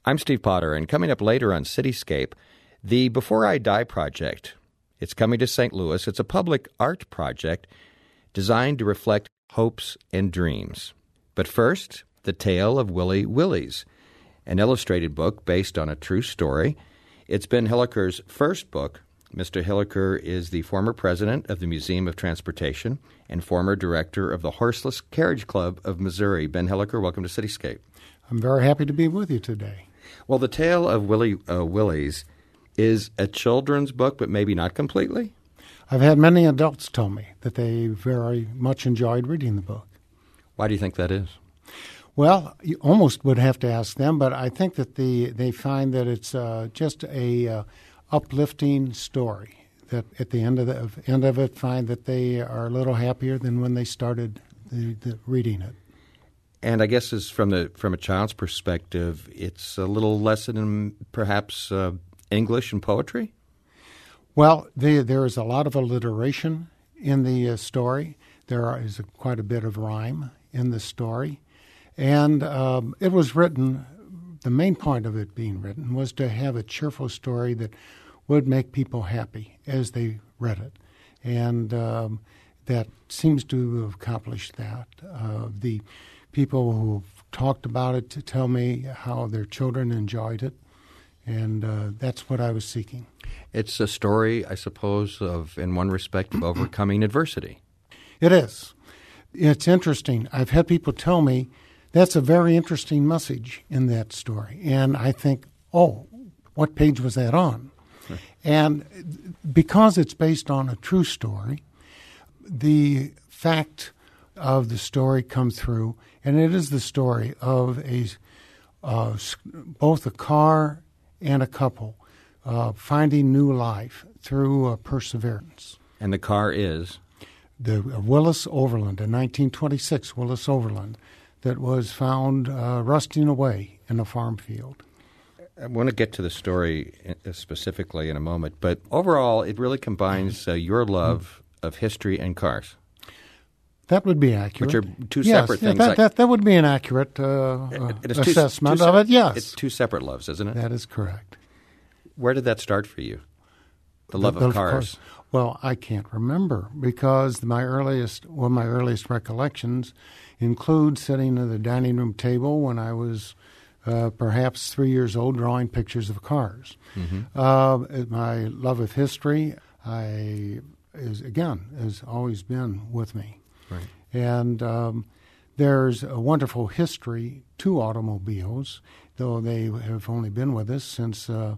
I'm Steve Potter, and coming up later on Cityscape, the Before I Die project. It's coming to St. Louis. It's a public art project designed to reflect hopes and dreams. But first, The Tale of Willie Willies, an illustrated book based on a true story. It's Ben Hilliker's first book. Mr. Hilliker is the former president of the Museum of Transportation and former director of the Horseless Carriage Club of Missouri. Ben Hilliker, welcome to Cityscape. I'm very happy to be with you today. Well, The Tale of Willie Willies is a children's book, but maybe not completely? I've had many adults tell me that they very much enjoyed reading the book. Why do you think that is? Well, you almost would have to ask them, but I think that they find that it's just a uplifting story. That at the end of it, find that they are a little happier than when they started reading it. And I guess from a child's perspective, it's a little lesson in perhaps English and poetry? Well, there is a lot of alliteration in the story. There is quite a bit of rhyme in the story. And it was written, the main point of it being written was to have a cheerful story that would make people happy as they read it. And that seems to have accomplished that. The people who've talked about it to tell me how their children enjoyed it. And that's what I was seeking. It's a story, I suppose, in one respect, of overcoming adversity. It is. It's interesting. I've had people tell me that's a very interesting message in that story. And I think, oh, what page was that on? And because it's based on a true story, the fact of the story comes through, and it is the story of both a car and a couple finding new life through perseverance. And the car is? The Willis Overland, a 1926 Willis Overland that was found rusting away in a farm field. I want to get to the story specifically in a moment, but overall it really combines your love of history and cars. That would be accurate. Which are two separate things. That would be an accurate assessment of it, yes. It's two separate loves, isn't it? That is correct. Where did that start for you, the love of cars? Well, I can't remember because my earliest recollections include sitting at the dining room table when I was perhaps 3 years old drawing pictures of cars. Mm-hmm. My love of history has always been with me. Right. And there's a wonderful history to automobiles, though they have only been with us since the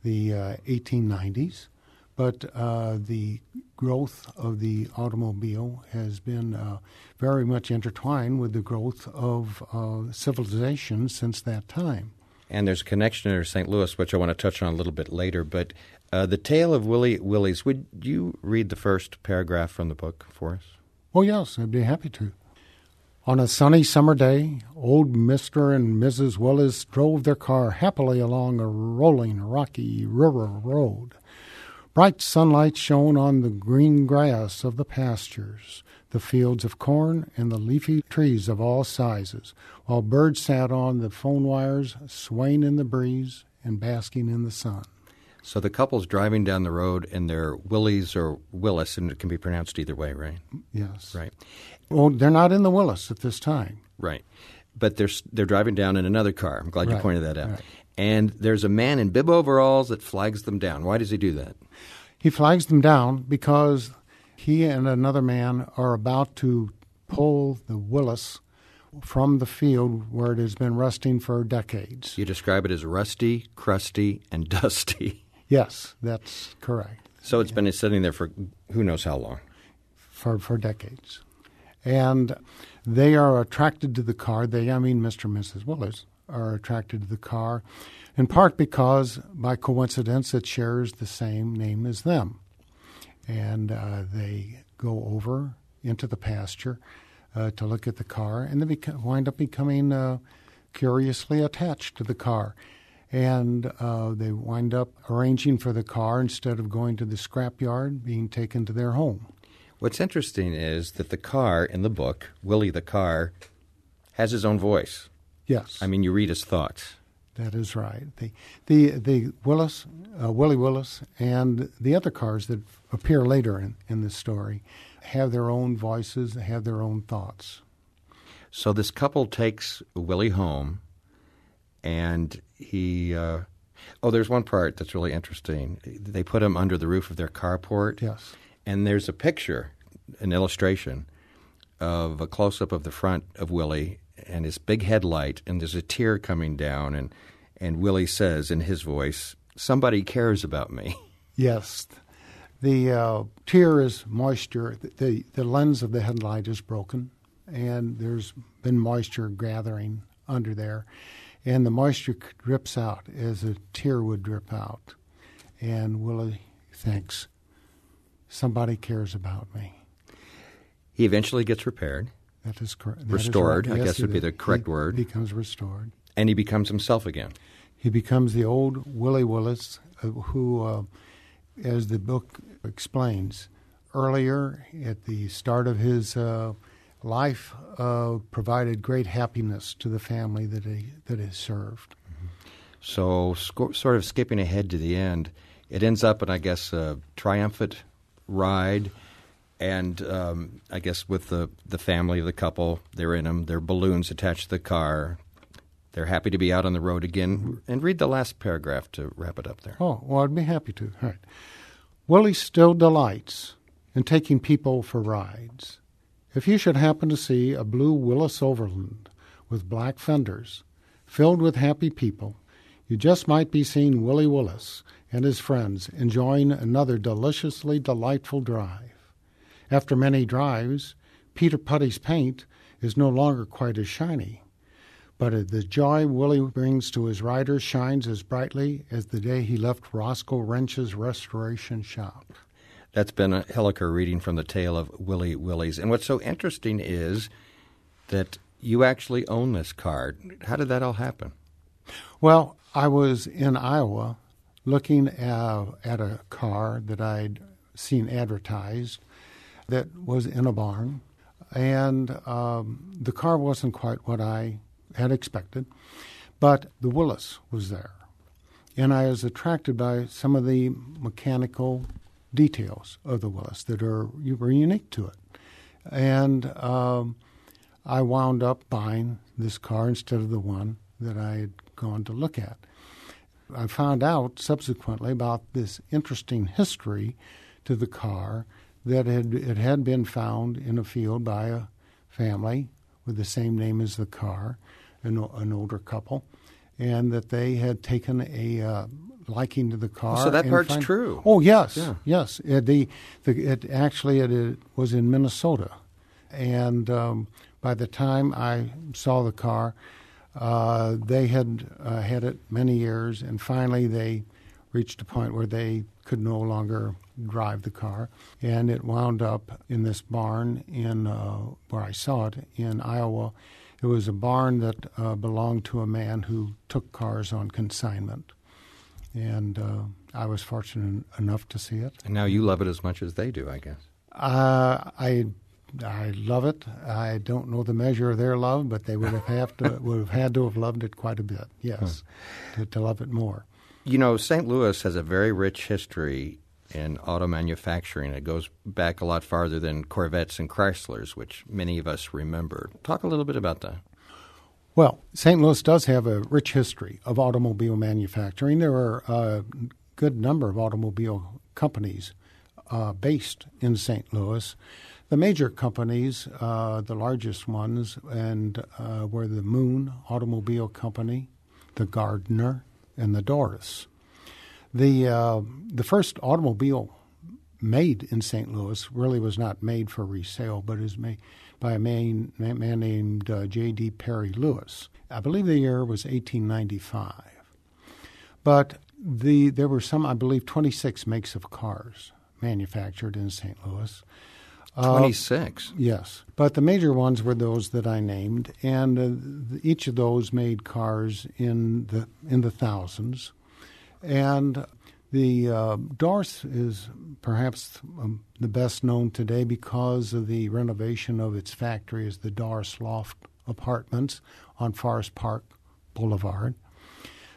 1890s. But the growth of the automobile has been very much intertwined with the growth of civilization since that time. And there's a connection to St. Louis, which I want to touch on a little bit later. But The Tale of Willie Willies, would you read the first paragraph from the book for us? Oh, yes, I'd be happy to. On a sunny summer day, old Mr. and Mrs. Willis drove their car happily along a rolling, rocky river road. Bright sunlight shone on the green grass of the pastures, the fields of corn, and the leafy trees of all sizes, while birds sat on the phone wires, swaying in the breeze and basking in the sun. So the couple's driving down the road, and they're Willies or Willis, and it can be pronounced either way, right? Yes. Right. Well, they're not in the Willis at this time. Right. But they're driving down in another car. I'm glad you pointed that out. Right. And there's a man in bib overalls that flags them down. Why does he do that? He flags them down because he and another man are about to pull the Willis from the field where it has been rusting for decades. You describe it as rusty, crusty, and dusty. Yes, that's correct. So it's been sitting there for who knows how long. For decades. And they are attracted to the car. Mr. and Mrs. Willis are attracted to the car, in part because, by coincidence, it shares the same name as them. And they go over into the pasture to look at the car, and they wind up becoming curiously attached to the car. And they wind up arranging for the car, instead of going to the scrapyard, being taken to their home. What's interesting is that the car in the book, Willie the car, has his own voice. Yes. I mean, you read his thoughts. That is right. The Willis, Willie Willis, and the other cars that appear later in this story have their own voices, have their own thoughts. So this couple takes Willie home, and he there's one part that's really interesting. They put him under the roof of their carport. Yes. And there's a picture, an illustration, of a close-up of the front of Willie and his big headlight, and there's a tear coming down, and Willie says in his voice, "Somebody cares about me." Yes. The tear is moisture. The lens of the headlight is broken, and there's been moisture gathering under there. And the moisture drips out as a tear would drip out. And Willie thinks, somebody cares about me. He eventually gets repaired. That is correct. Restored, Right. I Yes, guess would be the correct word. He becomes restored. And he becomes himself again. He becomes the old Willie Willis who, as the book explains, earlier at the start of his life provided great happiness to the family that he served. So sort of skipping ahead to the end, it ends up in, I guess, a triumphant ride. And I guess with the family of the couple, they're in them. There are balloons attached to the car. They're happy to be out on the road again. And read the last paragraph to wrap it up there. Oh, well, I'd be happy to. All right. Willie still delights in taking people for rides. If you should happen to see a blue Willis Overland with black fenders filled with happy people, you just might be seeing Willie Willis and his friends enjoying another deliciously delightful drive. After many drives, Peter Putty's paint is no longer quite as shiny, but the joy Willie brings to his riders shines as brightly as the day he left Roscoe Wrench's restoration shop. That's Ben Hilliker reading from the tale of Willie Willis. And what's so interesting is that you actually own this car. How did that all happen? Well, I was in Iowa looking at a car that I'd seen advertised that was in a barn, and the car wasn't quite what I had expected, but the Willis was there. And I was attracted by some of the mechanical details of the Willis that were unique to it. And I wound up buying this car instead of the one that I had gone to look at. I found out subsequently about this interesting history to the car, that it had been found in a field by a family with the same name as the car, an older couple, and that they had taken a liking to the car. So that part's true. Oh, yes, yeah. Yes. It was in Minnesota, and by the time I saw the car, they had had it many years, and finally they reached a point where they could no longer drive the car, and it wound up in this barn in where I saw it in Iowa. It was a barn that belonged to a man who took cars on consignment, and I was fortunate enough to see it. And now you love it as much as they do, I guess. I love it. I don't know the measure of their love, but they would have had to have loved it quite a bit. Yes, to love it more. You know, St. Louis has a very rich history in auto manufacturing. It goes back a lot farther than Corvettes and Chryslers, which many of us remember. Talk a little bit about that. Well, St. Louis does have a rich history of automobile manufacturing. There are a good number of automobile companies based in St. Louis. The major companies, the largest ones, were the Moon Automobile Company, the Gardner, and the Doris. The first automobile made in St. Louis really was not made for resale, but is made by a man named J.D. Perry Lewis. I believe the year was 1895. But there were some, I believe, 26 makes of cars manufactured in St. Louis. 26? Yes. But the major ones were those that I named, and each of those made cars in the thousands. And the Doris is perhaps the best known today because of the renovation of its factory as the Doris Loft Apartments on Forest Park Boulevard.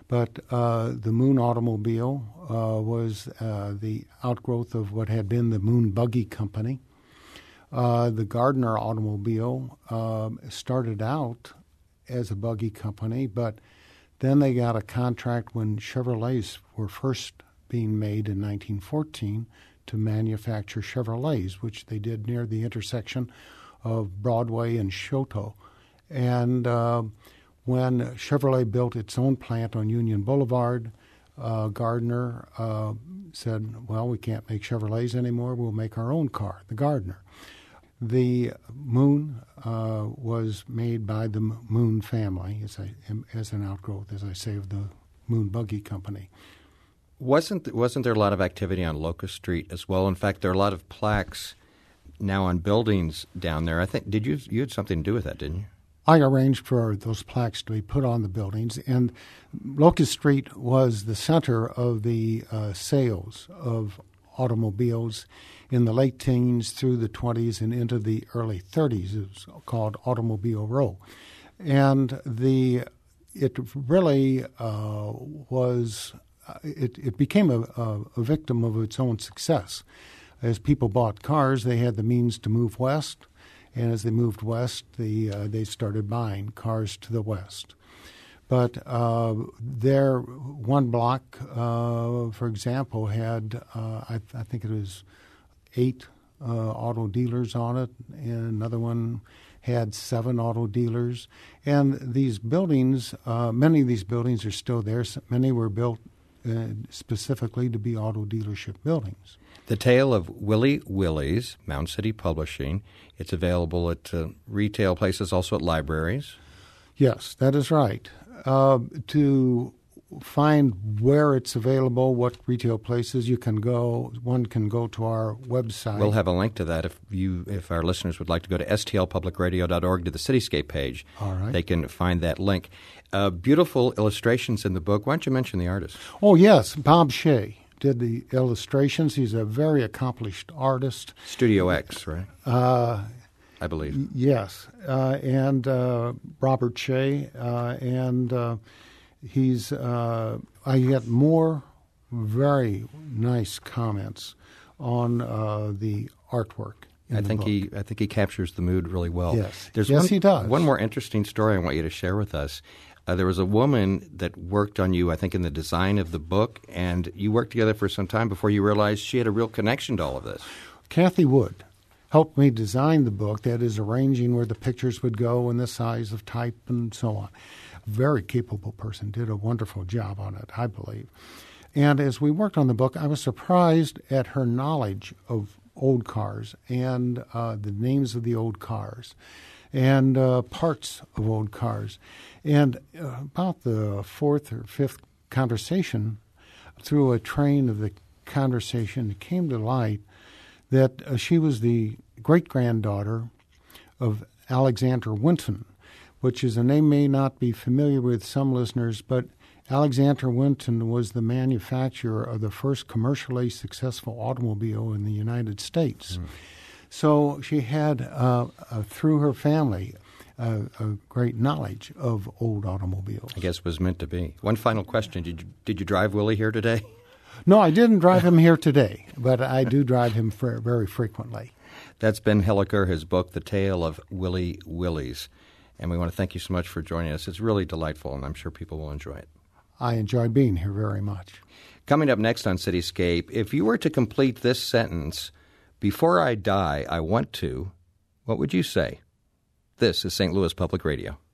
But the Moon automobile was the outgrowth of what had been the Moon Buggy Company. The Gardner automobile started out as a buggy company, but then they got a contract when Chevrolets were first being made in 1914 to manufacture Chevrolets, which they did near the intersection of Broadway and Choteau. And when Chevrolet built its own plant on Union Boulevard, Gardner said, well, we can't make Chevrolets anymore. We'll make our own car, the Gardner. The Moon was made by the Moon family as an outgrowth, as I say, of the Moon Buggy Company. Wasn't there a lot of activity on Locust Street as well? In fact, there are a lot of plaques now on buildings down there. I think you had something to do with that, didn't you? I arranged for those plaques to be put on the buildings, and Locust Street was the center of the sales of automobiles in the late teens through the 20s and into the early 30s. It was called Automobile Row. And it really was... It became a victim of its own success. As people bought cars, they had the means to move west, and as they moved west, they started buying cars to the west. But their one block, for example, had I think it was 8 auto dealers on it, and another one had 7 auto dealers. And these buildings, many of these buildings are still there. Many were built specifically to be auto dealership buildings. The Tale of Willie Willie's, Mound City Publishing. It's available at retail places, also at libraries. Yes, that is right. To find where it's available, what retail places you can go, one can go to our website. We'll have a link to that if our listeners would like to go to stlpublicradio.org to the Cityscape page. All right. They can find that link. Beautiful illustrations in the book. Why don't you mention the artist? Oh, yes, Bob Shea did the illustrations. He's a very accomplished artist. Studio X, right? I believe. Yes, and Robert Shea, and he's. I get more very nice comments on the artwork. I think he captures the mood really well. Yes, He does. One more interesting story I want you to share with us. There was a woman that worked on you, I think, in the design of the book, and you worked together for some time before you realized she had a real connection to all of this. Kathy Wood helped me design the book, that is, arranging where the pictures would go and the size of type and so on. A very capable person, did a wonderful job on it, I believe. And as we worked on the book, I was surprised at her knowledge of old cars and the names of the old cars and parts of old cars. And about the 4th or 5th conversation, through a train of the conversation, it came to light that she was the great-granddaughter of Alexander Winton, which is a name may not be familiar with some listeners, but Alexander Winton was the manufacturer of the first commercially successful automobile in the United States. So she had, through her family, a great knowledge of old automobiles. I guess it was meant to be. One final question. Did you drive Willie here today? No, I didn't drive him here today, but I do drive him very frequently. That's Ben Hilliker, his book, The Tale of Willie Willie's. And we want to thank you so much for joining us. It's really delightful, and I'm sure people will enjoy it. I enjoy being here very much. Coming up next on Cityscape, if you were to complete this sentence, "Before I die, I want to," what would you say? This is St. Louis Public Radio.